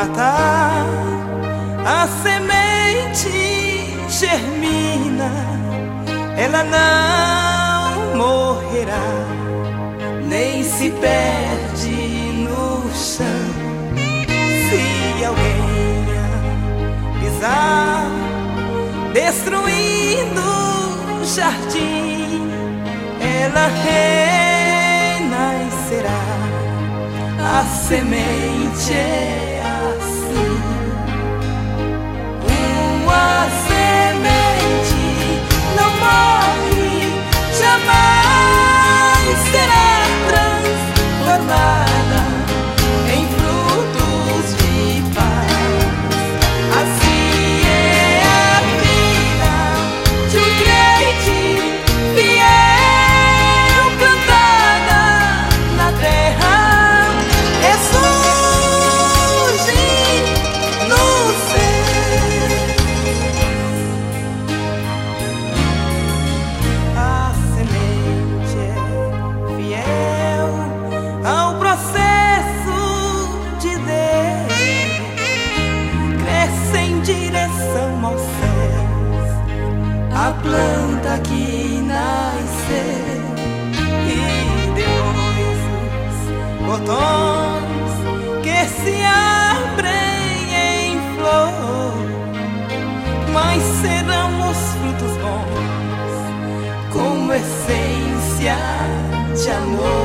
plantar, a semente germina, ela não morrerá, nem se perde no chão. Se alguém a pisar, destruindo o jardim, ela renascerá. A semente é assim. Uma semente não morre, jamais será transformada em frutos de paz. Assim é a vida de um crente fiel, plantada na terra. A planta que nascer e depois os botões que se abrem em flor, mas serão os frutos bons como essência de amor.